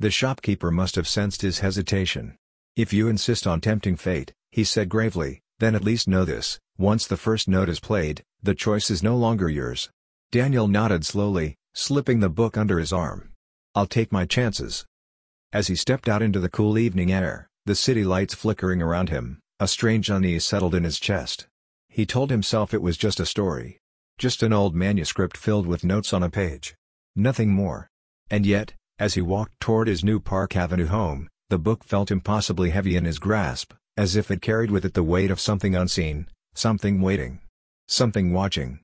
The shopkeeper must have sensed his hesitation. "If you insist on tempting fate," he said gravely, "then at least know this, once the first note is played, the choice is no longer yours." Daniel nodded slowly, slipping the book under his arm. "I'll take my chances." As he stepped out into the cool evening air, the city lights flickering around him, a strange unease settled in his chest. He told himself it was just a story. Just an old manuscript filled with notes on a page. Nothing more. And yet, as he walked toward his new Park Avenue home, the book felt impossibly heavy in his grasp, as if it carried with it the weight of something unseen, something waiting, something watching.